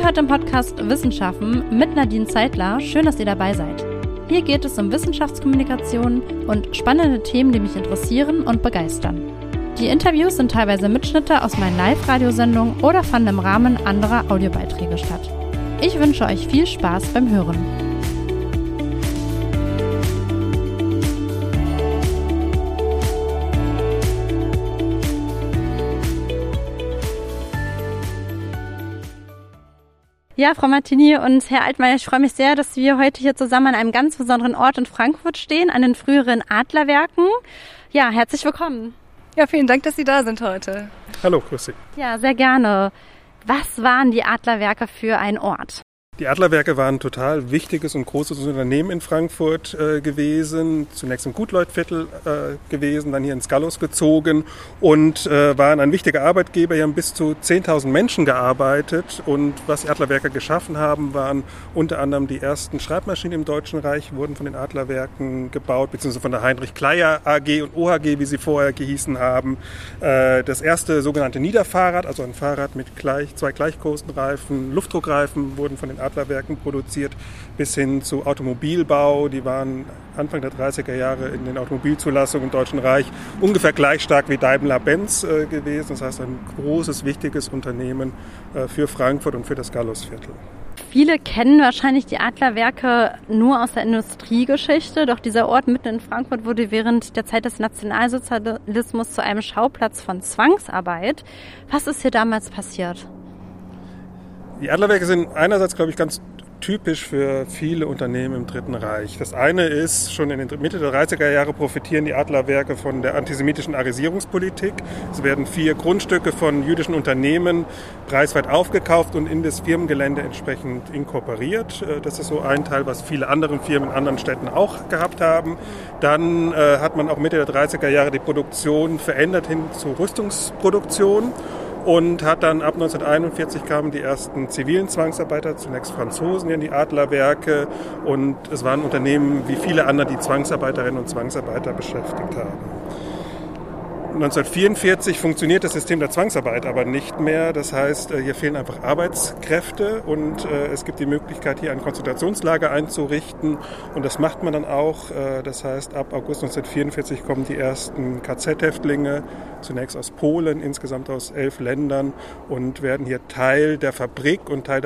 Ihr hört im Podcast Wissenschaften mit Nadine Zeitler. Schön, dass ihr dabei seid. Hier geht es um Wissenschaftskommunikation und spannende Themen, die mich interessieren und begeistern. Die Interviews sind teilweise Mitschnitte aus meinen Live-Radiosendungen oder fanden im Rahmen anderer Audiobeiträge statt. Ich wünsche euch viel Spaß beim Hören. Ja, Frau Martini und Herr Altmaier, ich freue mich sehr, dass wir heute hier zusammen an einem ganz besonderen Ort in Frankfurt stehen, an den früheren Adlerwerken. Ja, herzlich willkommen. Ja, vielen Dank, dass Sie da sind heute. Hallo, grüß Sie. Ja, sehr gerne. Was waren die Adlerwerke für ein Ort? Die Adlerwerke waren ein total wichtiges und großes Unternehmen in Frankfurt gewesen. Zunächst im Gutleufviertel gewesen, dann hier ins Gallus gezogen und waren ein wichtiger Arbeitgeber. Hier haben bis zu 10.000 Menschen gearbeitet. Und was die Adlerwerke geschaffen haben, waren unter anderem die ersten Schreibmaschinen im Deutschen Reich, wurden von den Adlerwerken gebaut, beziehungsweise von der Heinrich Kleyer AG und OHG, wie sie vorher gehießen haben. Das erste sogenannte Niederfahrrad, also ein Fahrrad mit zwei gleich großen Reifen, Luftdruckreifen, wurden von den Adlerwerken produziert, bis hin zu Automobilbau. Die waren Anfang der 30er Jahre in den Automobilzulassungen im Deutschen Reich ungefähr gleich stark wie Daimler-Benz gewesen. Das heißt, ein großes, wichtiges Unternehmen für Frankfurt und für das Gallusviertel. Viele kennen wahrscheinlich die Adlerwerke nur aus der Industriegeschichte, doch dieser Ort mitten in Frankfurt wurde während der Zeit des Nationalsozialismus zu einem Schauplatz von Zwangsarbeit. Was ist hier damals passiert? Die Adlerwerke sind einerseits, glaube ich, ganz typisch für viele Unternehmen im Dritten Reich. Das eine ist, schon in den Mitte der 30er Jahre profitieren die Adlerwerke von der antisemitischen Arisierungspolitik. Es werden 4 Grundstücke von jüdischen Unternehmen preiswert aufgekauft und in das Firmengelände entsprechend inkorporiert. Das ist so ein Teil, was viele andere Firmen in anderen Städten auch gehabt haben. Dann hat man auch Mitte der 30er Jahre die Produktion verändert hin zur Rüstungsproduktion. Und hat dann ab 1941 kamen die ersten zivilen Zwangsarbeiter, zunächst Franzosen in die Adlerwerke. Und es waren Unternehmen wie viele andere, die Zwangsarbeiterinnen und Zwangsarbeiter beschäftigt haben. 1944 funktioniert das System der Zwangsarbeit aber nicht mehr. Das heißt, hier fehlen einfach Arbeitskräfte und es gibt die Möglichkeit, hier ein Konzentrationslager einzurichten. Und das macht man dann auch. Das heißt, ab August 1944 kommen die ersten KZ-Häftlinge, zunächst aus Polen, insgesamt aus 11 Ländern und werden hier Teil der Fabrik und Teil der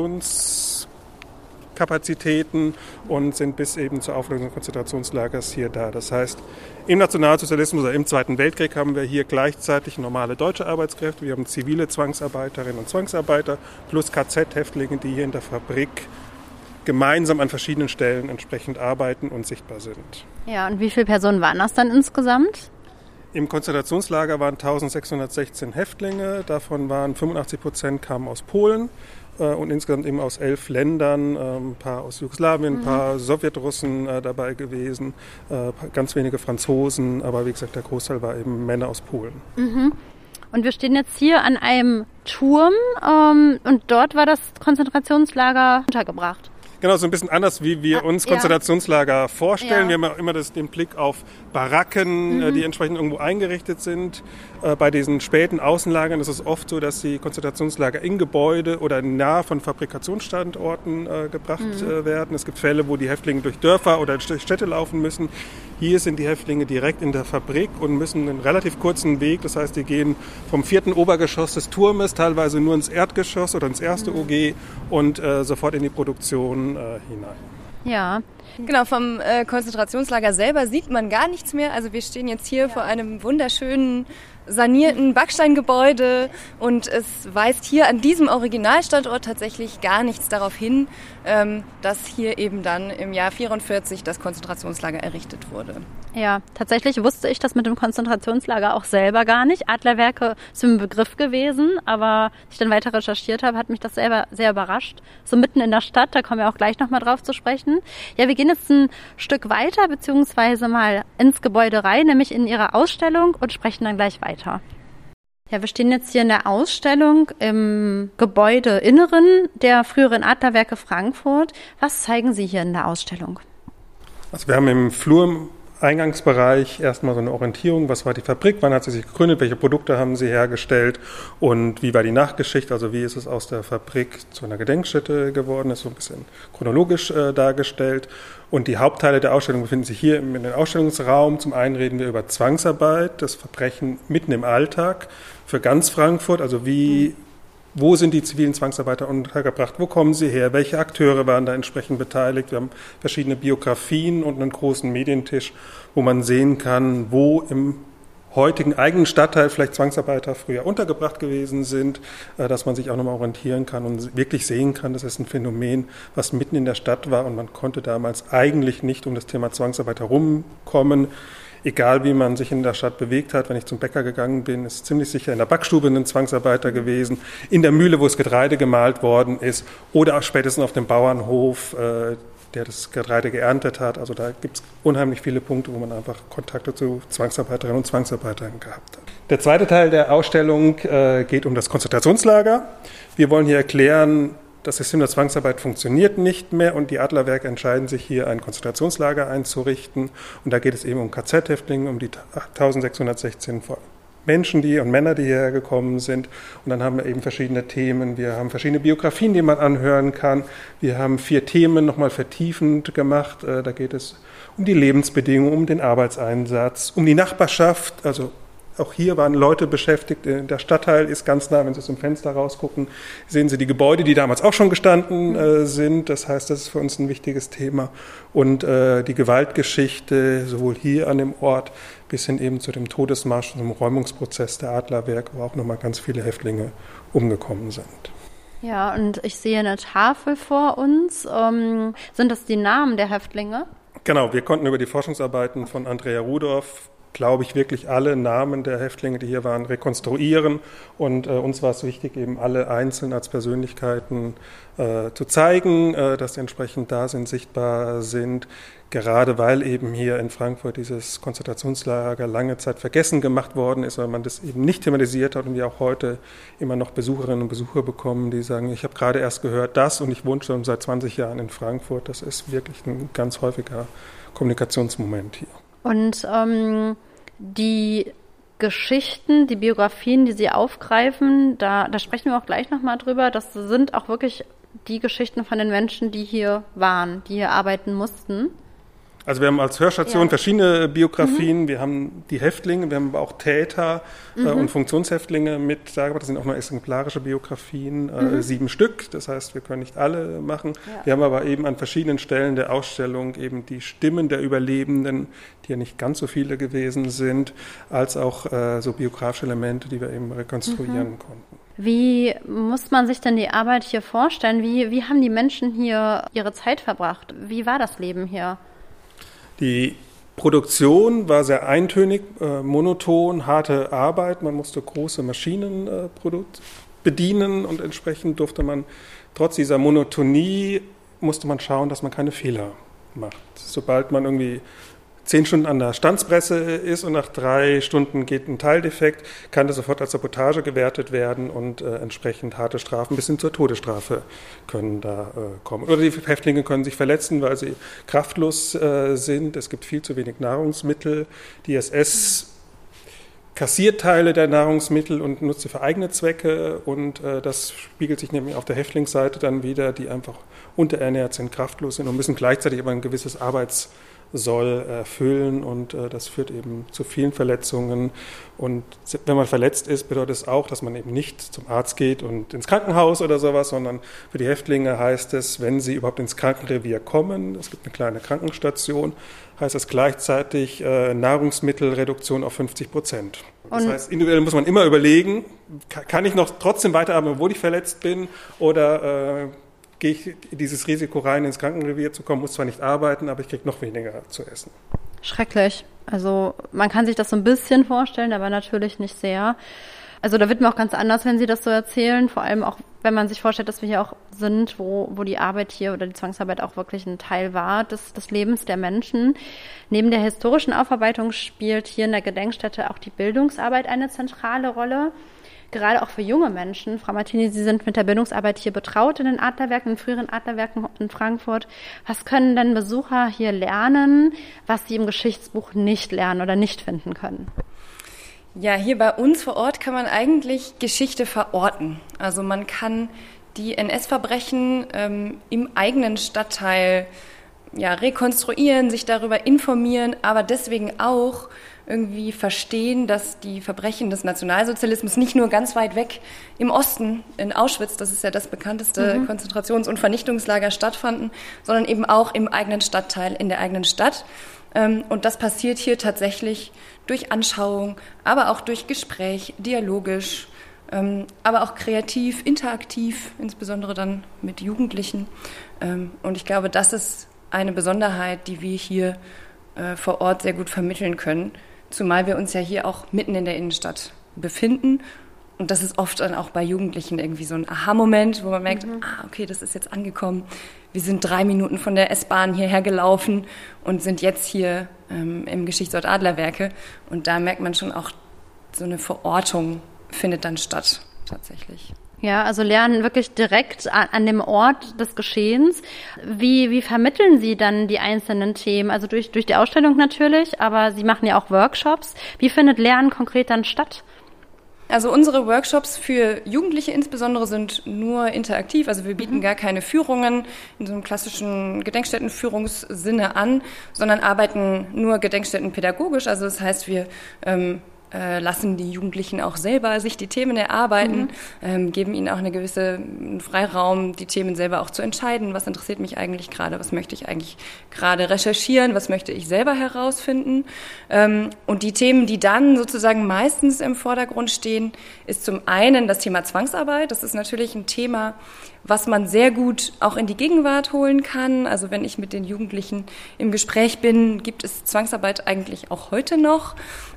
Produktionskapazitäten und sind bis eben zur Auflösung des Konzentrationslagers hier da. Das heißt, im Nationalsozialismus oder im Zweiten Weltkrieg haben wir hier gleichzeitig normale deutsche Arbeitskräfte. Wir haben zivile Zwangsarbeiterinnen und Zwangsarbeiter plus KZ-Häftlinge, die hier in der Fabrik gemeinsam an verschiedenen Stellen entsprechend arbeiten und sichtbar sind. Ja, und wie viele Personen waren das dann insgesamt? Im Konzentrationslager waren 1616 Häftlinge, davon waren 85% kamen aus Polen. Und insgesamt eben aus 11 Ländern, ein paar aus Jugoslawien, ein paar Sowjetrussen dabei gewesen, ganz wenige Franzosen, aber wie gesagt, der Großteil war eben Männer aus Polen. Mhm. Und wir stehen jetzt hier an einem Turm und dort war das Konzentrationslager untergebracht. Genau, so ein bisschen anders, wie wir uns Konzentrationslager vorstellen. Wir haben ja immer den Blick auf Baracken, die entsprechend irgendwo eingerichtet sind. Bei diesen späten Außenlagern ist es oft so, dass die Konzentrationslager in Gebäude oder nah von Fabrikationsstandorten gebracht werden. Es gibt Fälle, wo die Häftlinge durch Dörfer oder durch Städte laufen müssen. Hier sind die Häftlinge direkt in der Fabrik und müssen einen relativ kurzen Weg, das heißt, die gehen vom 4. Obergeschoss des Turmes teilweise nur ins Erdgeschoss oder ins erste OG und sofort in die Produktion hinein. Ja. Genau, vom Konzentrationslager selber sieht man gar nichts mehr. Also wir stehen jetzt hier vor einem wunderschönen, sanierten Backsteingebäude und es weist hier an diesem Originalstandort tatsächlich gar nichts darauf hin, dass hier eben dann im Jahr 1944 das Konzentrationslager errichtet wurde. Ja, tatsächlich wusste ich das mit dem Konzentrationslager auch selber gar nicht. Adlerwerke ist ein Begriff gewesen, aber als ich dann weiter recherchiert habe, hat mich das selber sehr überrascht. So mitten in der Stadt, da kommen wir auch gleich nochmal drauf zu sprechen. Ja, wir gehen jetzt ein Stück weiter, beziehungsweise mal ins Gebäude rein, nämlich in Ihre Ausstellung und sprechen dann gleich weiter. Ja, wir stehen jetzt hier in der Ausstellung im Gebäudeinneren der früheren Adlerwerke Frankfurt. Was zeigen Sie hier in der Ausstellung? Also wir haben im Flur Eingangsbereich erstmal so eine Orientierung, was war die Fabrik, wann hat sie sich gegründet, welche Produkte haben sie hergestellt und wie war die Nachgeschichte, also wie ist es aus der Fabrik zu einer Gedenkstätte geworden, ist so ein bisschen chronologisch dargestellt. Und die Hauptteile der Ausstellung befinden sich hier in den Ausstellungsraum. Zum einen reden wir über Zwangsarbeit, das Verbrechen mitten im Alltag für ganz Frankfurt, also wo sind die zivilen Zwangsarbeiter untergebracht? Wo kommen sie her? Welche Akteure waren da entsprechend beteiligt? Wir haben verschiedene Biografien und einen großen Medientisch, wo man sehen kann, wo im heutigen eigenen Stadtteil vielleicht Zwangsarbeiter früher untergebracht gewesen sind, dass man sich auch nochmal orientieren kann und wirklich sehen kann, das ist ein Phänomen, was mitten in der Stadt war und man konnte damals eigentlich nicht um das Thema Zwangsarbeit herumkommen. Egal wie man sich in der Stadt bewegt hat, wenn ich zum Bäcker gegangen bin, ist ziemlich sicher in der Backstube ein Zwangsarbeiter gewesen, in der Mühle, wo das Getreide gemahlt worden ist oder auch spätestens auf dem Bauernhof, der das Getreide geerntet hat. Also da gibt es unheimlich viele Punkte, wo man einfach Kontakte zu Zwangsarbeiterinnen und Zwangsarbeitern gehabt hat. Der zweite Teil der Ausstellung geht um das Konzentrationslager. Wir wollen hier erklären, das System der Zwangsarbeit funktioniert nicht mehr und die Adlerwerke entscheiden sich hier, ein Konzentrationslager einzurichten. Und da geht es eben um KZ-Häftlinge, um die 1616 Menschen und Männer, die hierher gekommen sind. Und dann haben wir eben verschiedene Themen. Wir haben verschiedene Biografien, die man anhören kann. Wir haben 4 Themen nochmal vertiefend gemacht. Da geht es um die Lebensbedingungen, um den Arbeitseinsatz, um die Nachbarschaft, also auch hier waren Leute beschäftigt. Der Stadtteil ist ganz nah, wenn Sie aus dem Fenster rausgucken, sehen Sie die Gebäude, die damals auch schon gestanden sind. Das heißt, das ist für uns ein wichtiges Thema. Und die Gewaltgeschichte, sowohl hier an dem Ort bis hin eben zu dem Todesmarsch und dem Räumungsprozess der Adlerwerke, wo auch nochmal ganz viele Häftlinge umgekommen sind. Ja, und ich sehe eine Tafel vor uns. Sind das die Namen der Häftlinge? Genau, wir konnten über die Forschungsarbeiten von Andrea Rudorf, glaube ich, wirklich alle Namen der Häftlinge, die hier waren, rekonstruieren. Und uns war es wichtig, eben alle einzeln als Persönlichkeiten zu zeigen, dass sie entsprechend da sind, sichtbar sind. Gerade weil eben hier in Frankfurt dieses Konzentrationslager lange Zeit vergessen gemacht worden ist, weil man das eben nicht thematisiert hat und wir auch heute immer noch Besucherinnen und Besucher bekommen, die sagen, ich habe gerade erst gehört das und ich wohne schon seit 20 Jahren in Frankfurt. Das ist wirklich ein ganz häufiger Kommunikationsmoment hier. Und die Geschichten, die Biografien, die Sie aufgreifen, da sprechen wir auch gleich nochmal drüber, das sind auch wirklich die Geschichten von den Menschen, die hier waren, die hier arbeiten mussten. Also wir haben als Hörstation verschiedene Biografien, wir haben die Häftlinge, wir haben aber auch Täter und Funktionshäftlinge mit, das sind auch nur exemplarische Biografien, 7 Stück, das heißt, wir können nicht alle machen. Ja. Wir haben aber eben an verschiedenen Stellen der Ausstellung eben die Stimmen der Überlebenden, die ja nicht ganz so viele gewesen sind, als auch so biografische Elemente, die wir eben rekonstruieren konnten. Wie muss man sich denn die Arbeit hier vorstellen? Wie haben die Menschen hier ihre Zeit verbracht? Wie war das Leben hier? Die Produktion war sehr eintönig, monoton, harte Arbeit. Man musste große Maschinen bedienen und entsprechend durfte man, trotz dieser Monotonie, musste man schauen, dass man keine Fehler macht. Sobald man irgendwie 10 Stunden an der Stanzpresse ist und nach 3 Stunden geht ein Teildefekt, kann das sofort als Sabotage gewertet werden und entsprechend harte Strafen bis hin zur Todesstrafe können da kommen. Oder die Häftlinge können sich verletzen, weil sie kraftlos sind. Es gibt viel zu wenig Nahrungsmittel. Die SS kassiert Teile der Nahrungsmittel und nutzt sie für eigene Zwecke und das spiegelt sich nämlich auf der Häftlingsseite dann wieder, die einfach unterernährt sind, kraftlos sind und müssen gleichzeitig aber ein gewisses Arbeitssoll erfüllen und das führt eben zu vielen Verletzungen und wenn man verletzt ist, bedeutet es auch, dass man eben nicht zum Arzt geht und ins Krankenhaus oder sowas, sondern für die Häftlinge heißt es, wenn sie überhaupt ins Krankenrevier kommen, es gibt eine kleine Krankenstation, heißt das gleichzeitig Nahrungsmittelreduktion auf 50%. Das heißt, individuell muss man immer überlegen, kann ich noch trotzdem weiterarbeiten, obwohl ich verletzt bin oder gehe ich dieses Risiko rein, ins Krankenrevier zu kommen, muss zwar nicht arbeiten, aber ich kriege noch weniger zu essen. Schrecklich. Also man kann sich das so ein bisschen vorstellen, aber natürlich nicht sehr. Also da wird mir auch ganz anders, wenn Sie das so erzählen, vor allem auch, wenn man sich vorstellt, dass wir hier auch sind, wo die Arbeit hier oder die Zwangsarbeit auch wirklich ein Teil war des Lebens der Menschen. Neben der historischen Aufarbeitung spielt hier in der Gedenkstätte auch die Bildungsarbeit eine zentrale Rolle. gerade auch für junge Menschen. Frau Martini, Sie sind mit der Bildungsarbeit hier betraut in den Adlerwerken, in früheren Adlerwerken in Frankfurt. Was können denn Besucher hier lernen, was sie im Geschichtsbuch nicht lernen oder nicht finden können? Ja, hier bei uns vor Ort kann man eigentlich Geschichte verorten. Also man kann die NS-Verbrechen im eigenen Stadtteil rekonstruieren, sich darüber informieren, aber deswegen auch irgendwie verstehen, dass die Verbrechen des Nationalsozialismus nicht nur ganz weit weg im Osten, in Auschwitz, das ist ja das bekannteste Konzentrations- und Vernichtungslager, stattfanden, sondern eben auch im eigenen Stadtteil, in der eigenen Stadt. Und das passiert hier tatsächlich durch Anschauung, aber auch durch Gespräch, dialogisch, aber auch kreativ, interaktiv, insbesondere dann mit Jugendlichen. Und ich glaube, das ist eine Besonderheit, die wir hier vor Ort sehr gut vermitteln können, zumal wir uns ja hier auch mitten in der Innenstadt befinden. Und das ist oft dann auch bei Jugendlichen irgendwie so ein Aha-Moment, wo man merkt, okay, das ist jetzt angekommen. Wir sind 3 Minuten von der S-Bahn hierher gelaufen und sind jetzt hier im Geschichtsort Adlerwerke. Und da merkt man schon auch, so eine Verortung findet dann statt, tatsächlich. Ja, also lernen wirklich direkt an dem Ort des Geschehens. Wie vermitteln Sie dann die einzelnen Themen? Also durch die Ausstellung natürlich, aber Sie machen ja auch Workshops. Wie findet Lernen konkret dann statt? Also unsere Workshops für Jugendliche insbesondere sind nur interaktiv. Also wir bieten gar keine Führungen in so einem klassischen Gedenkstättenführungssinne an, sondern arbeiten nur gedenkstättenpädagogisch. Also das heißt, wir lassen die Jugendlichen auch selber sich die Themen erarbeiten, geben ihnen auch einen gewissen Freiraum, die Themen selber auch zu entscheiden. Was interessiert mich eigentlich gerade? Was möchte ich eigentlich gerade recherchieren? Was möchte ich selber herausfinden? Und die Themen, die dann sozusagen meistens im Vordergrund stehen, ist zum einen das Thema Zwangsarbeit. Das ist natürlich ein Thema, was man sehr gut auch in die Gegenwart holen kann. Also wenn ich mit den Jugendlichen im Gespräch bin, gibt es Zwangsarbeit eigentlich auch heute noch,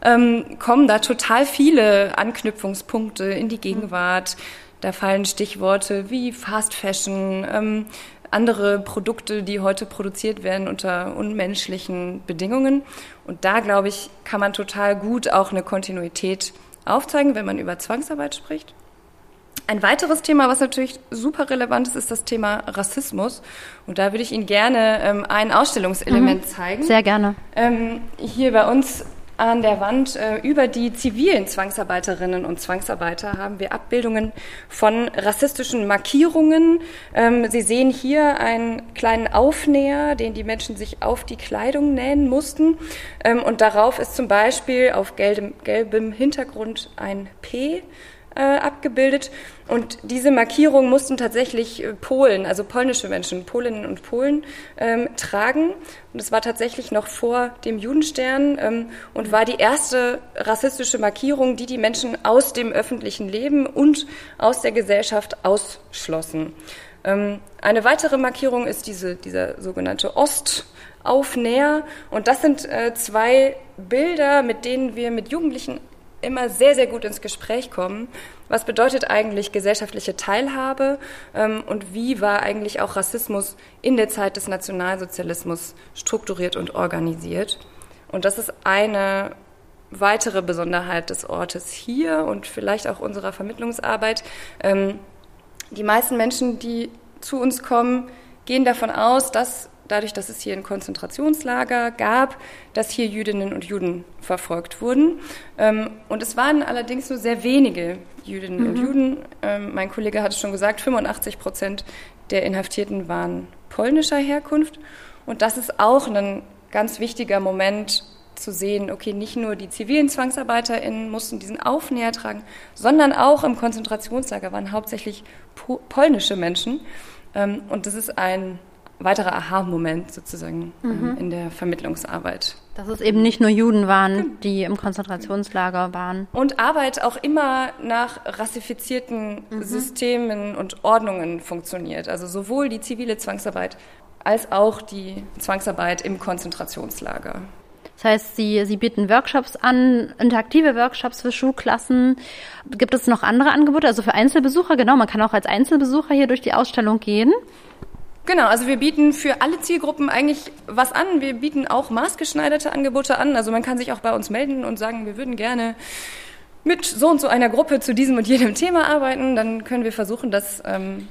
kommen da total viele Anknüpfungspunkte in die Gegenwart. Da fallen Stichworte wie Fast Fashion, andere Produkte, die heute produziert werden unter unmenschlichen Bedingungen. Und da, glaube ich, kann man total gut auch eine Kontinuität aufzeigen, wenn man über Zwangsarbeit spricht. Ein weiteres Thema, was natürlich super relevant ist, ist das Thema Rassismus. Und da würde ich Ihnen gerne ein Ausstellungselement zeigen. Sehr gerne. Hier bei uns an der Wand über die zivilen Zwangsarbeiterinnen und Zwangsarbeiter haben wir Abbildungen von rassistischen Markierungen. Sie sehen hier einen kleinen Aufnäher, den die Menschen sich auf die Kleidung nähen mussten. Und darauf ist zum Beispiel auf gelbem Hintergrund ein P abgebildet. Und diese Markierung mussten tatsächlich Polen, also polnische Menschen, Polinnen und Polen, tragen. Und es war tatsächlich noch vor dem Judenstern und war die erste rassistische Markierung, die die Menschen aus dem öffentlichen Leben und aus der Gesellschaft ausschlossen. Eine weitere Markierung ist dieser sogenannte Ostaufnäher. Und das sind 2 Bilder, mit denen wir mit Jugendlichen immer sehr, sehr gut ins Gespräch kommen. Was bedeutet eigentlich gesellschaftliche Teilhabe und wie war eigentlich auch Rassismus in der Zeit des Nationalsozialismus strukturiert und organisiert? Und das ist eine weitere Besonderheit des Ortes hier und vielleicht auch unserer Vermittlungsarbeit. Die meisten Menschen, die zu uns kommen, gehen davon aus, dass dadurch, dass es hier ein Konzentrationslager gab, dass hier Jüdinnen und Juden verfolgt wurden. Und es waren allerdings nur sehr wenige Jüdinnen und Juden. Mein Kollege hatte schon gesagt, 85% der Inhaftierten waren polnischer Herkunft. Und das ist auch ein ganz wichtiger Moment zu sehen, okay, nicht nur die zivilen ZwangsarbeiterInnen mussten diesen Aufnäher tragen, sondern auch im Konzentrationslager waren hauptsächlich polnische Menschen. Und das ist ein weiterer Aha-Moment sozusagen in der Vermittlungsarbeit. Dass es eben nicht nur Juden waren, die im Konzentrationslager waren. Und Arbeit auch immer nach rassifizierten Systemen und Ordnungen funktioniert. Also sowohl die zivile Zwangsarbeit als auch die Zwangsarbeit im Konzentrationslager. Das heißt, Sie bieten Workshops an, interaktive Workshops für Schulklassen. Gibt es noch andere Angebote, also für Einzelbesucher? Genau, man kann auch als Einzelbesucher hier durch die Ausstellung gehen. Genau, also wir bieten für alle Zielgruppen eigentlich was an. Wir bieten auch maßgeschneiderte Angebote an. Also man kann sich auch bei uns melden und sagen, wir würden gerne mit so und so einer Gruppe zu diesem und jenem Thema arbeiten, dann können wir versuchen, das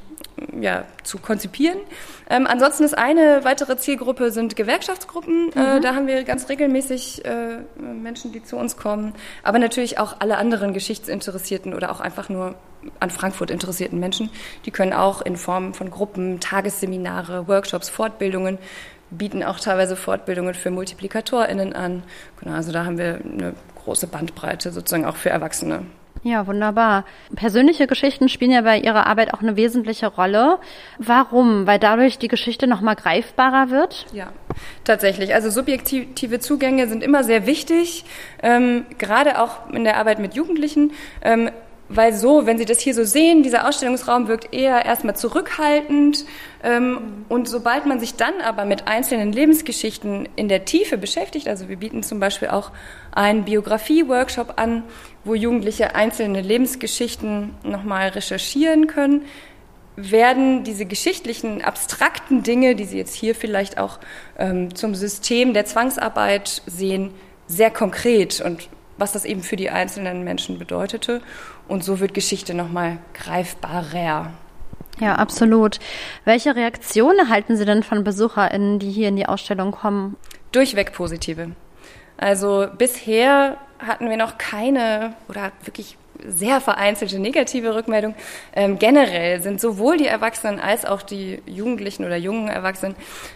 zu konzipieren. Ansonsten ist eine weitere Zielgruppe sind Gewerkschaftsgruppen. Da haben wir ganz regelmäßig Menschen, die zu uns kommen, aber natürlich auch alle anderen geschichtsinteressierten oder auch einfach nur an Frankfurt interessierten Menschen. Die können auch in Form von Gruppen, Tagesseminare, Workshops, Fortbildungen, bieten auch teilweise Fortbildungen für MultiplikatorInnen an. Genau, also da haben wir eine große Bandbreite sozusagen auch für Erwachsene. Ja, wunderbar. Persönliche Geschichten spielen ja bei Ihrer Arbeit auch eine wesentliche Rolle. Warum? Weil dadurch die Geschichte nochmal greifbarer wird? Ja, tatsächlich. Also subjektive Zugänge sind immer sehr wichtig, gerade auch in der Arbeit mit Jugendlichen. Weil so, wenn Sie das hier so sehen, dieser Ausstellungsraum wirkt eher erstmal zurückhaltend. Und sobald man sich dann aber mit einzelnen Lebensgeschichten in der Tiefe beschäftigt, also wir bieten zum Beispiel auch einen Biografie-Workshop an, wo Jugendliche einzelne Lebensgeschichten nochmal recherchieren können, werden diese geschichtlichen, abstrakten Dinge, die Sie jetzt hier vielleicht auch zum System der Zwangsarbeit sehen, sehr konkret und was das eben für die einzelnen Menschen bedeutete. Und so wird Geschichte nochmal greifbarer. Ja, absolut. Welche Reaktionen erhalten Sie denn von BesucherInnen, die hier in die Ausstellung kommen? Durchweg positive. Also bisher hatten wir noch keine oder wirklich sehr vereinzelte negative Rückmeldung. Generell sind sowohl die Erwachsenen als auch die Jugendlichen oder jungen Erwachsenen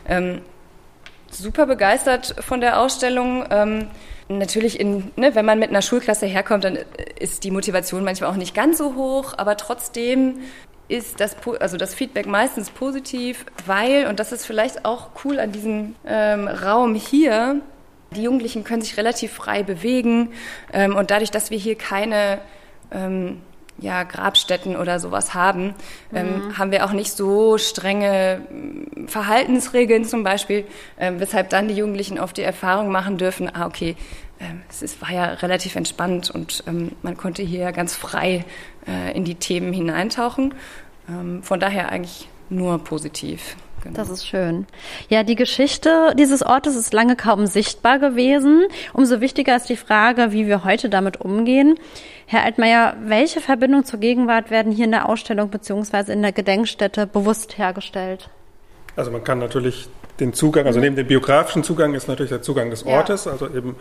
super begeistert von der Ausstellung. Natürlich, wenn man mit einer Schulklasse herkommt, dann ist die Motivation manchmal auch nicht ganz so hoch, aber trotzdem ist das Feedback meistens positiv, weil, und das ist vielleicht auch cool an diesem Raum hier, die Jugendlichen können sich relativ frei bewegen und dadurch, dass wir hier keine Grabstätten oder sowas haben, haben wir auch nicht so strenge Verhaltensregeln zum Beispiel, weshalb dann die Jugendlichen oft die Erfahrung machen dürfen, es war ja relativ entspannt und man konnte hier ganz frei in die Themen hineintauchen. Von daher eigentlich nur positiv. Genau. Das ist schön. Ja, die Geschichte dieses Ortes ist lange kaum sichtbar gewesen. Umso wichtiger ist die Frage, wie wir heute damit umgehen. Herr Altmaier, welche Verbindung zur Gegenwart werden hier in der Ausstellung bzw. in der Gedenkstätte bewusst hergestellt? Also man kann natürlich den Zugang, also neben dem biografischen Zugang ist natürlich der Zugang des Ortes, also eben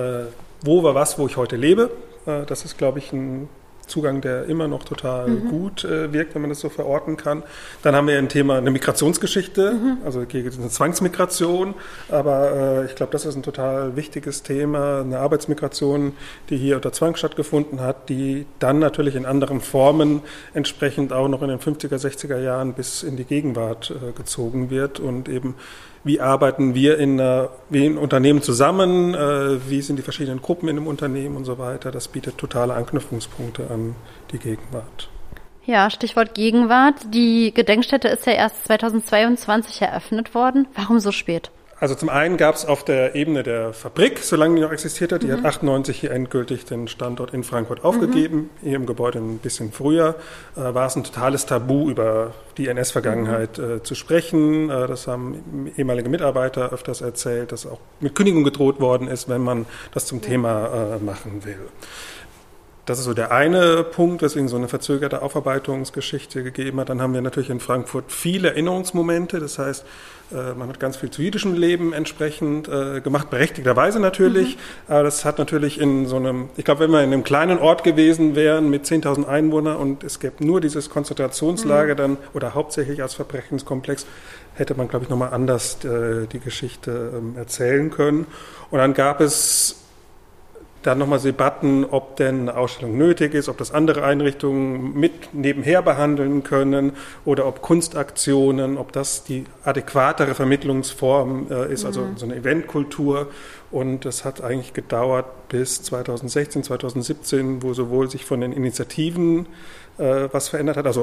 wo war was, wo ich heute lebe. Das ist, glaube ich, ein Zugang, der immer noch total gut wirkt, wenn man das so verorten kann. Dann haben wir ein Thema, eine Migrationsgeschichte, also eine Zwangsmigration, aber ich glaube, das ist ein total wichtiges Thema, eine Arbeitsmigration, die hier unter Zwang stattgefunden hat, die dann natürlich in anderen Formen entsprechend auch noch in den 50er, 60er Jahren bis in die Gegenwart gezogen wird und eben wie arbeiten wir wie in Unternehmen zusammen, wie sind die verschiedenen Gruppen in einem Unternehmen und so weiter. Das bietet totale Anknüpfungspunkte an die Gegenwart. Ja, Stichwort Gegenwart. Die Gedenkstätte ist ja erst 2022 eröffnet worden. Warum so spät? Also zum einen gab es auf der Ebene der Fabrik, solange die noch existiert hat, die hat 98 hier endgültig den Standort in Frankfurt aufgegeben. Hier im Gebäude ein bisschen früher war es ein totales Tabu, über die NS-Vergangenheit zu sprechen. Das haben ehemalige Mitarbeiter öfters erzählt, dass auch mit Kündigung gedroht worden ist, wenn man das zum Thema machen will. Das ist so der eine Punkt, weswegen so eine verzögerte Aufarbeitungsgeschichte gegeben hat. Dann haben wir natürlich in Frankfurt viele Erinnerungsmomente. Das heißt, man hat ganz viel zu jüdischem Leben entsprechend gemacht, berechtigterweise natürlich. Aber das hat natürlich in so einem, ich glaube, wenn wir in einem kleinen Ort gewesen wären mit 10.000 Einwohnern und es gäbe nur dieses Konzentrationslager dann oder hauptsächlich als Verbrechenskomplex, hätte man, glaube ich, nochmal anders die Geschichte erzählen können. Und dann gab es dann nochmal Debatten, ob denn eine Ausstellung nötig ist, ob das andere Einrichtungen mit nebenher behandeln können oder ob Kunstaktionen, ob das die adäquatere Vermittlungsform ist, also so eine Eventkultur. Und das hat eigentlich gedauert bis 2016, 2017, wo sowohl sich von den Initiativen was verändert hat, also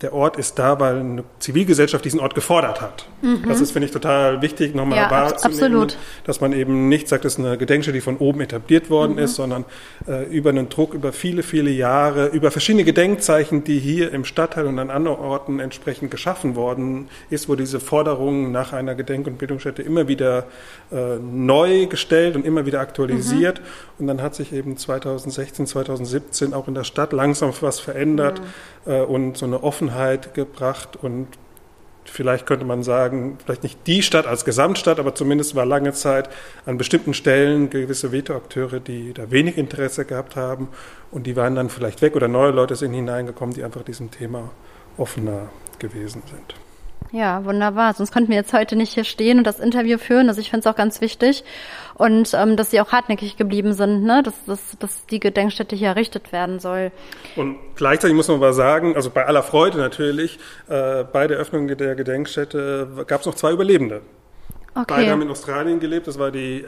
der Ort ist da, weil eine Zivilgesellschaft diesen Ort gefordert hat. Das ist, finde ich, total wichtig, nochmal wahrzunehmen, dass man eben nicht sagt, das ist eine Gedenkstätte, die von oben etabliert worden ist, sondern über einen Druck, über viele, viele Jahre, über verschiedene Gedenkzeichen, die hier im Stadtteil und an anderen Orten entsprechend geschaffen worden ist, wo diese Forderungen nach einer Gedenk- und Bildungsstätte immer wieder neu gestellt und immer wieder aktualisiert. Und dann hat sich eben 2016, 2017 auch in der Stadt langsam was verändert und so eine Offenheit gebracht. Und vielleicht könnte man sagen, vielleicht nicht die Stadt als Gesamtstadt, aber zumindest war lange Zeit an bestimmten Stellen gewisse Vetoakteure, die da wenig Interesse gehabt haben. Und die waren dann vielleicht weg oder neue Leute sind hineingekommen, die einfach diesem Thema offener gewesen sind. Ja, wunderbar. Sonst könnten wir jetzt heute nicht hier stehen und das Interview führen. Also ich finde es auch ganz wichtig. Und dass sie auch hartnäckig geblieben sind, ne? dass die Gedenkstätte hier errichtet werden soll. Und gleichzeitig muss man aber sagen, also bei aller Freude natürlich, bei der Öffnung der Gedenkstätte gab es noch 2 Überlebende. Okay. Beide haben in Australien gelebt. Das war die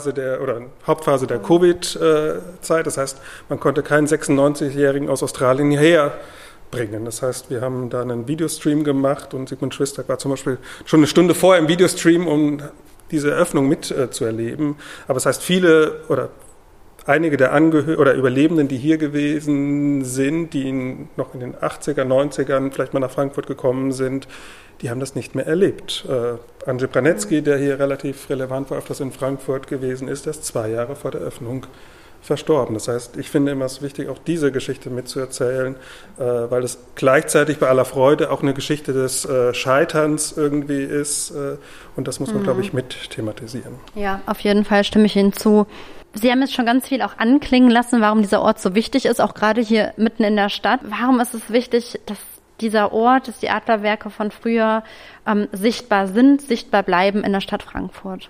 Hauptphase der Covid-Zeit. Das heißt, man konnte keinen 96-Jährigen aus Australien hierher bringen. Das heißt, wir haben da einen Videostream gemacht und Sigmund Schwistak war zum Beispiel schon eine Stunde vorher im Videostream, um diese Eröffnung mitzuerleben. Aber das heißt, viele oder einige der Überlebenden, die hier gewesen sind, die noch in den 80er, 90ern vielleicht mal nach Frankfurt gekommen sind, die haben das nicht mehr erlebt. Andrzej Branetzky, der hier relativ relevant war, öfters in Frankfurt gewesen ist, erst 2 Jahre vor der Öffnung verstorben. Das heißt, ich finde immer es wichtig, auch diese Geschichte mitzuerzählen, weil es gleichzeitig bei aller Freude auch eine Geschichte des Scheiterns irgendwie ist. Und das muss man, glaube ich, mit thematisieren. Ja, auf jeden Fall stimme ich Ihnen zu. Sie haben jetzt schon ganz viel auch anklingen lassen, warum dieser Ort so wichtig ist, auch gerade hier mitten in der Stadt. Warum ist es wichtig, dass dieser Ort, dass die Adlerwerke von früher sichtbar sind, sichtbar bleiben in der Stadt Frankfurt?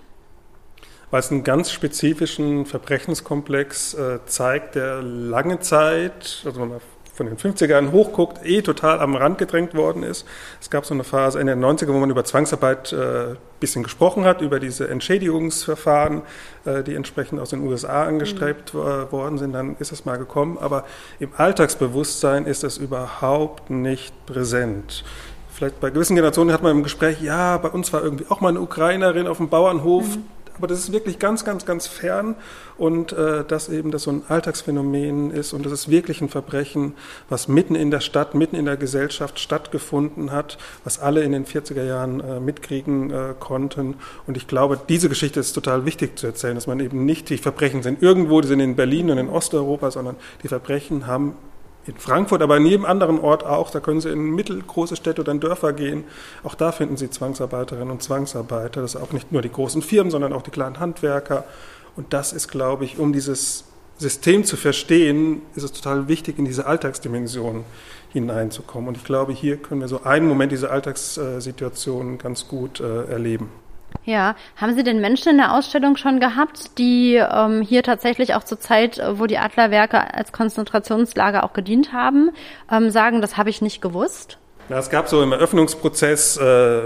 Weil es einen ganz spezifischen Verbrechenskomplex zeigt, der lange Zeit, also wenn man von den 50er Jahren hochguckt, total am Rand gedrängt worden ist. Es gab so eine Phase in den 90er, wo man über Zwangsarbeit ein bisschen gesprochen hat, über diese Entschädigungsverfahren, die entsprechend aus den USA angestrebt worden sind. Dann ist es mal gekommen. Aber im Alltagsbewusstsein ist es überhaupt nicht präsent. Vielleicht bei gewissen Generationen hat man im Gespräch, ja, bei uns war irgendwie auch mal eine Ukrainerin auf dem Bauernhof. Aber das ist wirklich ganz, ganz, ganz fern und dass eben das so ein Alltagsphänomen ist und das ist wirklich ein Verbrechen, was mitten in der Stadt, mitten in der Gesellschaft stattgefunden hat, was alle in den 40er Jahren mitkriegen konnten. Und ich glaube, diese Geschichte ist total wichtig zu erzählen, dass man eben nicht, die Verbrechen sind irgendwo, die sind in Berlin und in Osteuropa, sondern die Verbrechen haben in Frankfurt, aber in jedem anderen Ort auch, da können Sie in mittelgroße Städte oder in Dörfer gehen, auch da finden Sie Zwangsarbeiterinnen und Zwangsarbeiter, das sind auch nicht nur die großen Firmen, sondern auch die kleinen Handwerker und das ist, glaube ich, um dieses System zu verstehen, ist es total wichtig, in diese Alltagsdimension hineinzukommen und ich glaube, hier können wir so einen Moment diese Alltagssituation ganz gut erleben. Ja, haben Sie denn Menschen in der Ausstellung schon gehabt, die hier tatsächlich auch zur Zeit, wo die Adlerwerke als Konzentrationslager auch gedient haben, sagen, das habe ich nicht gewusst? Ja, es gab so im Eröffnungsprozess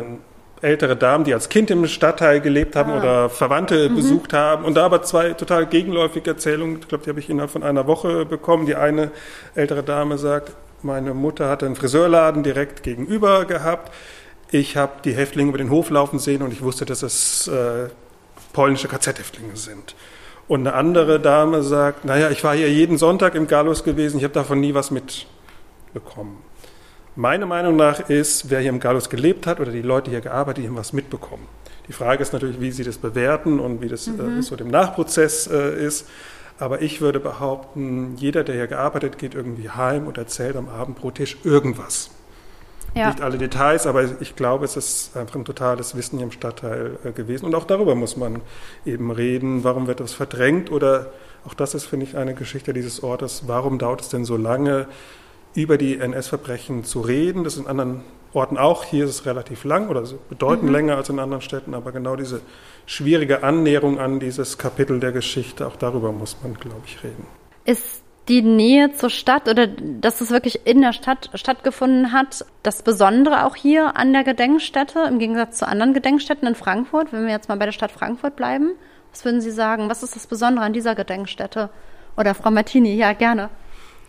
ältere Damen, die als Kind im Stadtteil gelebt haben oder Verwandte besucht haben und da aber 2 total gegenläufige Erzählungen, ich glaube, die habe ich innerhalb von einer Woche bekommen. Die eine ältere Dame sagt, meine Mutter hatte einen Friseurladen direkt gegenüber gehabt. Ich habe die Häftlinge über den Hof laufen sehen und ich wusste, dass es polnische KZ-Häftlinge sind. Und eine andere Dame sagt, naja, ich war hier jeden Sonntag im Gallus gewesen, ich habe davon nie was mitbekommen. Meine Meinung nach ist, wer hier im Gallus gelebt hat oder die Leute hier gearbeitet, die haben was mitbekommen. Die Frage ist natürlich, wie sie das bewerten und wie das so dem Nachprozess ist. Aber ich würde behaupten, jeder, der hier gearbeitet, geht irgendwie heim und erzählt am Abendbrottisch irgendwas. Ja. Nicht alle Details, aber ich glaube, es ist einfach ein totales Wissen hier im Stadtteil gewesen. Und auch darüber muss man eben reden. Warum wird das verdrängt? Oder auch das ist, finde ich, eine Geschichte dieses Ortes. Warum dauert es denn so lange, über die NS-Verbrechen zu reden? Das ist in anderen Orten auch. Hier ist es relativ lang oder bedeutend länger als in anderen Städten. Aber genau diese schwierige Annäherung an dieses Kapitel der Geschichte, auch darüber muss man, glaube ich, reden. Ist die Nähe zur Stadt oder dass es wirklich in der Stadt stattgefunden hat, das Besondere auch hier an der Gedenkstätte, im Gegensatz zu anderen Gedenkstätten in Frankfurt, wenn wir jetzt mal bei der Stadt Frankfurt bleiben? Was würden Sie sagen? Was ist das Besondere an dieser Gedenkstätte? Oder Frau Martini, ja, gerne.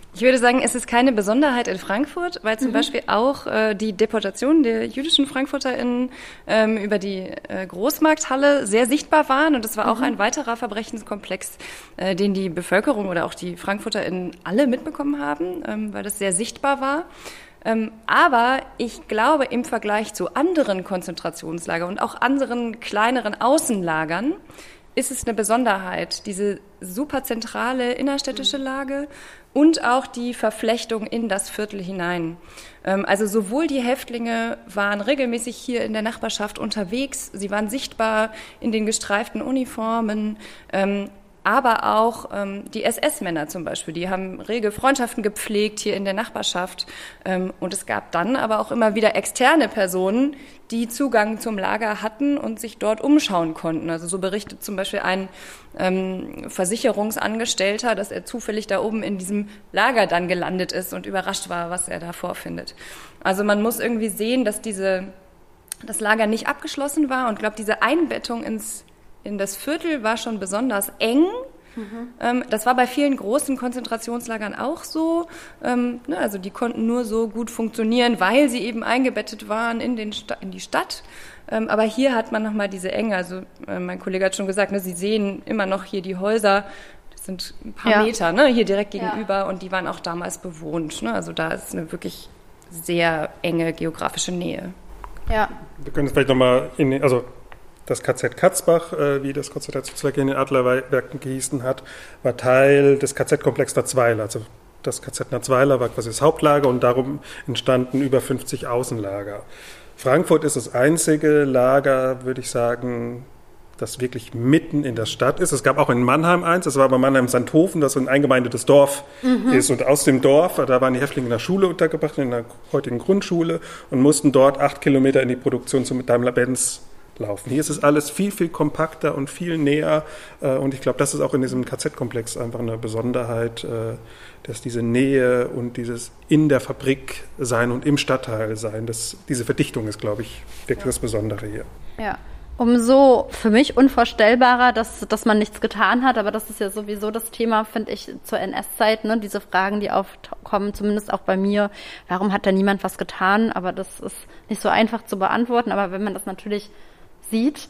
Ich würde sagen, es ist keine Besonderheit in Frankfurt, weil zum Beispiel auch die Deportation der jüdischen FrankfurterInnen über die Großmarkthalle sehr sichtbar waren. Und es war auch ein weiterer Verbrechenskomplex, den die Bevölkerung oder auch die FrankfurterInnen alle mitbekommen haben, weil das sehr sichtbar war. Aber ich glaube, im Vergleich zu anderen Konzentrationslagern und auch anderen kleineren Außenlagern ist es eine Besonderheit, diese super zentrale innerstädtische Lage und auch die Verflechtung in das Viertel hinein. Also sowohl die Häftlinge waren regelmäßig hier in der Nachbarschaft unterwegs, sie waren sichtbar in den gestreiften Uniformen, aber auch die SS-Männer zum Beispiel, die haben rege Freundschaften gepflegt hier in der Nachbarschaft. Und es gab dann aber auch immer wieder externe Personen, die Zugang zum Lager hatten und sich dort umschauen konnten. Also so berichtet zum Beispiel ein Versicherungsangestellter, dass er zufällig da oben in diesem Lager dann gelandet ist und überrascht war, was er da vorfindet. Also man muss irgendwie sehen, dass das Lager nicht abgeschlossen war und ich glaube, diese Einbettung in das Viertel war schon besonders eng. Das war bei vielen großen Konzentrationslagern auch so. Also die konnten nur so gut funktionieren, weil sie eben eingebettet waren in die Stadt. Aber hier hat man nochmal diese Enge. Also mein Kollege hat schon gesagt, Sie sehen immer noch hier die Häuser. Das sind ein paar Meter, hier direkt gegenüber. Und die waren auch damals bewohnt. Also da ist eine wirklich sehr enge geografische Nähe. Ja. Wir können es vielleicht nochmal das KZ Katzbach, wie das Konzentrationslager in den Adlerwerken gehießen hat, war Teil des KZ-Komplex Natzweiler. Also das KZ Natzweiler war quasi das Hauptlager und darum entstanden über 50 Außenlager. Frankfurt ist das einzige Lager, würde ich sagen, das wirklich mitten in der Stadt ist. Es gab auch in Mannheim eins, das war bei Mannheim-Sandhofen, das so ein eingemeindetes Dorf ist. Und aus dem Dorf, da waren die Häftlinge in der Schule untergebracht, in der heutigen Grundschule und mussten dort 8 Kilometer in die Produktion zum Daimler-Benz laufen. Hier ist es alles viel, viel kompakter und viel näher und ich glaube, das ist auch in diesem KZ-Komplex einfach eine Besonderheit, dass diese Nähe und dieses in der Fabrik sein und im Stadtteil sein, diese Verdichtung ist, glaube ich, wirklich das Besondere hier. Ja. Umso für mich unvorstellbarer, dass man nichts getan hat, aber das ist ja sowieso das Thema, finde ich, zur NS-Zeit, diese Fragen, die aufkommen, zumindest auch bei mir, warum hat da niemand was getan, aber das ist nicht so einfach zu beantworten, aber wenn man das natürlich sieht,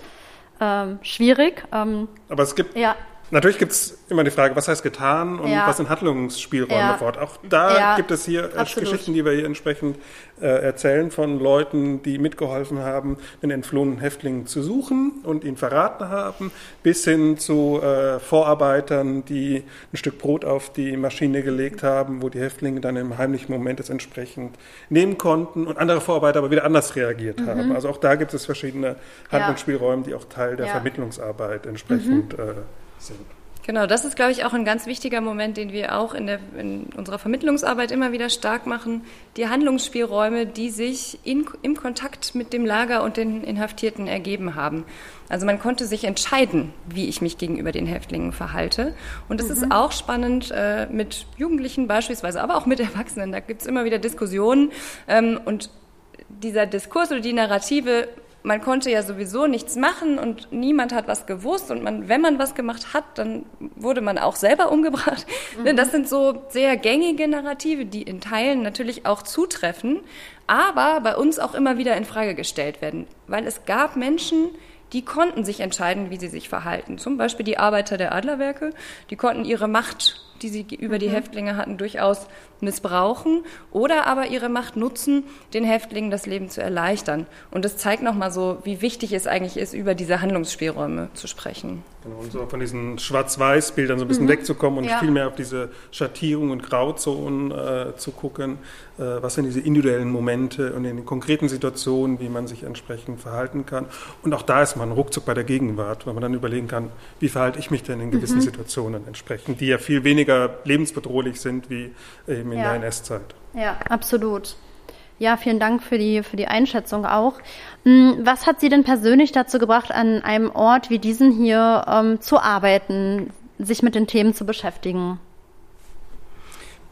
schwierig. Aber es gibt, natürlich gibt es immer die Frage, was heißt getan und was sind Handlungsspielräume fort. Auch da gibt es hier Geschichten, die wir hier entsprechend erzählen von Leuten, die mitgeholfen haben, den entflohenen Häftling zu suchen und ihn verraten haben, bis hin zu Vorarbeitern, die ein Stück Brot auf die Maschine gelegt haben, wo die Häftlinge dann im heimlichen Moment es entsprechend nehmen konnten und andere Vorarbeiter aber wieder anders reagiert haben. Also auch da gibt es verschiedene Handlungsspielräume, die auch Teil der Vermittlungsarbeit entsprechend sind. Genau, das ist, glaube ich, auch ein ganz wichtiger Moment, den wir auch in unserer Vermittlungsarbeit immer wieder stark machen. Die Handlungsspielräume, die sich im Kontakt mit dem Lager und den Inhaftierten ergeben haben. Also man konnte sich entscheiden, wie ich mich gegenüber den Häftlingen verhalte. Und es ist auch spannend mit Jugendlichen beispielsweise, aber auch mit Erwachsenen. Da gibt es immer wieder Diskussionen. Und dieser Diskurs oder die Narrative, man konnte ja sowieso nichts machen und niemand hat was gewusst und wenn man was gemacht hat, dann wurde man auch selber umgebracht. Das sind so sehr gängige Narrative, die in Teilen natürlich auch zutreffen, aber bei uns auch immer wieder in Frage gestellt werden, weil es gab Menschen, die konnten sich entscheiden, wie sie sich verhalten. Zum Beispiel die Arbeiter der Adlerwerke, die konnten ihre Macht, die sie über die Häftlinge hatten, durchaus missbrauchen oder aber ihre Macht nutzen, den Häftlingen das Leben zu erleichtern. Und das zeigt nochmal so, wie wichtig es eigentlich ist, über diese Handlungsspielräume zu sprechen. Genau, und so von diesen Schwarz-Weiß-Bildern so ein bisschen wegzukommen und viel mehr auf diese Schattierungen und Grauzonen zu gucken. Was sind diese individuellen Momente und in den konkreten Situationen, wie man sich entsprechend verhalten kann. Und auch da ist man ruckzuck bei der Gegenwart, weil man dann überlegen kann, wie verhalte ich mich denn in gewissen Situationen entsprechend, die ja viel weniger lebensbedrohlich sind wie eben in der NS-Zeit. Ja, absolut. Ja, vielen Dank für die Einschätzung auch. Was hat Sie denn persönlich dazu gebracht, an einem Ort wie diesen hier zu arbeiten, sich mit den Themen zu beschäftigen?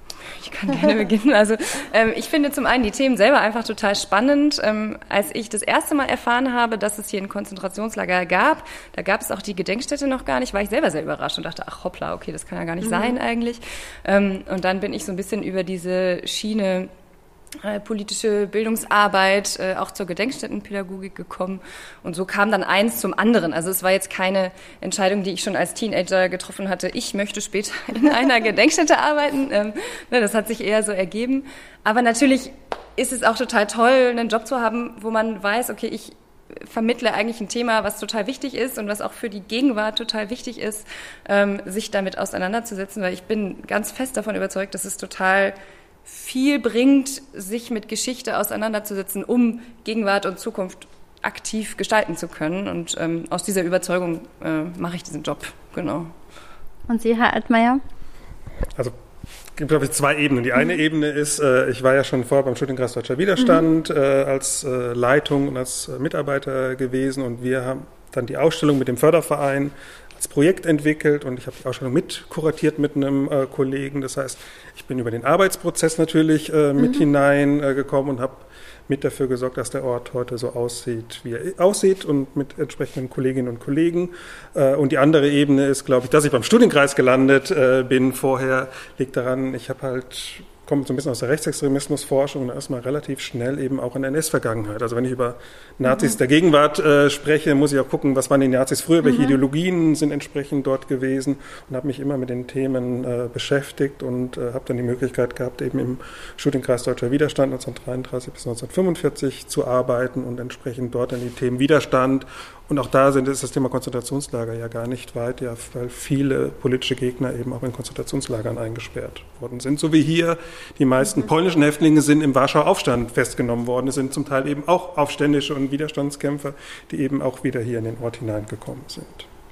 Ich kann gerne beginnen. Also ich finde zum einen die Themen selber einfach total spannend. Als ich das erste Mal erfahren habe, dass es hier ein Konzentrationslager gab, da gab es auch die Gedenkstätte noch gar nicht, war ich selber sehr überrascht und dachte, ach hoppla, okay, das kann ja gar nicht sein eigentlich. Und dann bin ich so ein bisschen über diese Schiene politische Bildungsarbeit, auch zur Gedenkstättenpädagogik gekommen. Und so kam dann eins zum anderen. Also es war jetzt keine Entscheidung, die ich schon als Teenager getroffen hatte. Ich möchte später in einer Gedenkstätte arbeiten. Das hat sich eher so ergeben. Aber natürlich ist es auch total toll, einen Job zu haben, wo man weiß, okay, ich vermittle eigentlich ein Thema, was total wichtig ist und was auch für die Gegenwart total wichtig ist, sich damit auseinanderzusetzen. Weil ich bin ganz fest davon überzeugt, dass es total viel bringt, sich mit Geschichte auseinanderzusetzen, um Gegenwart und Zukunft aktiv gestalten zu können. Und aus dieser Überzeugung mache ich diesen Job, genau. Und Sie, Herr Altmaier? Also es gibt, glaube ich, zwei Ebenen. Die eine Ebene ist, ich war ja schon vorher beim Studienkreis Deutscher Widerstand als Leitung und als Mitarbeiter gewesen und wir haben dann die Ausstellung mit dem Förderverein als Projekt entwickelt und ich habe die Ausstellung mitkuratiert mit einem Kollegen. Das heißt, ich bin über den Arbeitsprozess natürlich mit hineingekommen und habe mit dafür gesorgt, dass der Ort heute so aussieht, wie er aussieht und mit entsprechenden Kolleginnen und Kollegen. Und die andere Ebene ist, glaube ich, dass ich beim Studienkreis gelandet bin. Vorher liegt daran, ich habe komme so ein bisschen aus der Rechtsextremismusforschung und erstmal relativ schnell eben auch in der NS-Vergangenheit. Also wenn ich über Nazis der Gegenwart spreche, muss ich auch gucken, was waren die Nazis früher, welche Ideologien sind entsprechend dort gewesen und habe mich immer mit den Themen beschäftigt und habe dann die Möglichkeit gehabt, eben im Studienkreis Deutscher Widerstand 1933 bis 1945 zu arbeiten und entsprechend dort dann die Themen Widerstand. Und auch da ist das Thema Konzentrationslager ja gar nicht weit, ja, weil viele politische Gegner eben auch in Konzentrationslagern eingesperrt worden sind. So wie hier die meisten polnischen Häftlinge sind im Warschauer Aufstand festgenommen worden. Es sind zum Teil eben auch Aufständische und Widerstandskämpfer, die eben auch wieder hier in den Ort hineingekommen sind.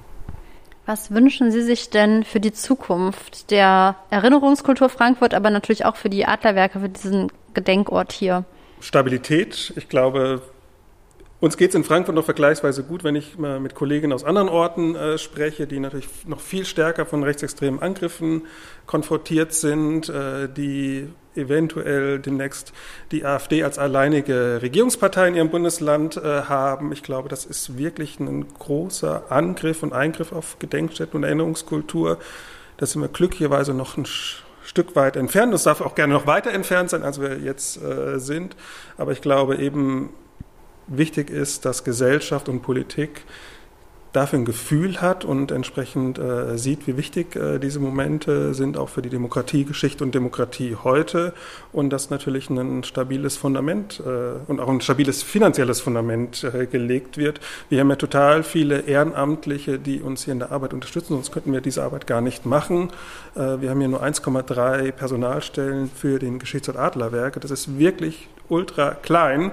Was wünschen Sie sich denn für die Zukunft der Erinnerungskultur Frankfurt, aber natürlich auch für die Adlerwerke, für diesen Gedenkort hier? Stabilität. Ich glaube, uns geht es in Frankfurt noch vergleichsweise gut, wenn ich mal mit Kollegen aus anderen Orten spreche, die natürlich noch viel stärker von rechtsextremen Angriffen konfrontiert sind, die eventuell demnächst die AfD als alleinige Regierungspartei in ihrem Bundesland haben. Ich glaube, das ist wirklich ein großer Angriff und Eingriff auf Gedenkstätten und Erinnerungskultur. Da sind wir glücklicherweise noch ein Stück weit entfernt. Das darf auch gerne noch weiter entfernt sein, als wir jetzt sind. Aber ich glaube eben, wichtig ist, dass Gesellschaft und Politik dafür ein Gefühl hat und entsprechend sieht, wie wichtig diese Momente sind, auch für die Demokratiegeschichte und Demokratie heute. Und dass natürlich ein stabiles Fundament und auch ein stabiles finanzielles Fundament gelegt wird. Wir haben ja total viele Ehrenamtliche, die uns hier in der Arbeit unterstützen, sonst könnten wir diese Arbeit gar nicht machen. Wir haben hier nur 1,3 Personalstellen für den Geschichtsort Adlerwerke. Das ist wirklich ultra klein.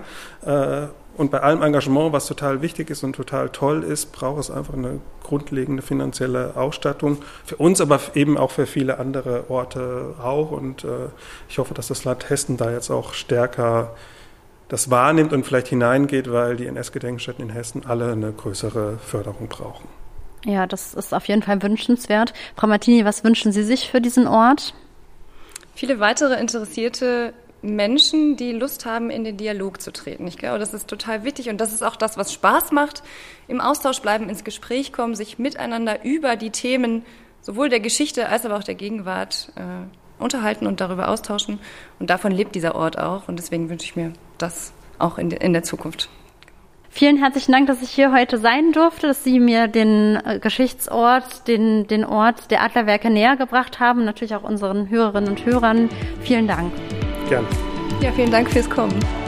Und bei allem Engagement, was total wichtig ist und total toll ist, braucht es einfach eine grundlegende finanzielle Ausstattung. Für uns, aber eben auch für viele andere Orte auch. Und ich hoffe, dass das Land Hessen da jetzt auch stärker das wahrnimmt und vielleicht hineingeht, weil die NS-Gedenkstätten in Hessen alle eine größere Förderung brauchen. Ja, das ist auf jeden Fall wünschenswert. Frau Martini, was wünschen Sie sich für diesen Ort? Viele weitere interessierte Menschen, die Lust haben, in den Dialog zu treten. Ich glaube, das ist total wichtig und das ist auch das, was Spaß macht. Im Austausch bleiben, ins Gespräch kommen, sich miteinander über die Themen sowohl der Geschichte als aber auch der Gegenwart unterhalten und darüber austauschen. Und davon lebt dieser Ort auch und deswegen wünsche ich mir das auch in der Zukunft. Vielen herzlichen Dank, dass ich hier heute sein durfte, dass Sie mir den Geschichtsort, den Ort der Adlerwerke näher gebracht haben, natürlich auch unseren Hörerinnen und Hörern. Vielen Dank. Gerne. Ja, vielen Dank fürs Kommen.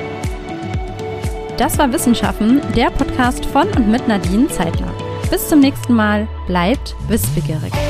Das war Wissenschaften, der Podcast von und mit Nadine Zeitler. Bis zum nächsten Mal. Bleibt wissbegierig.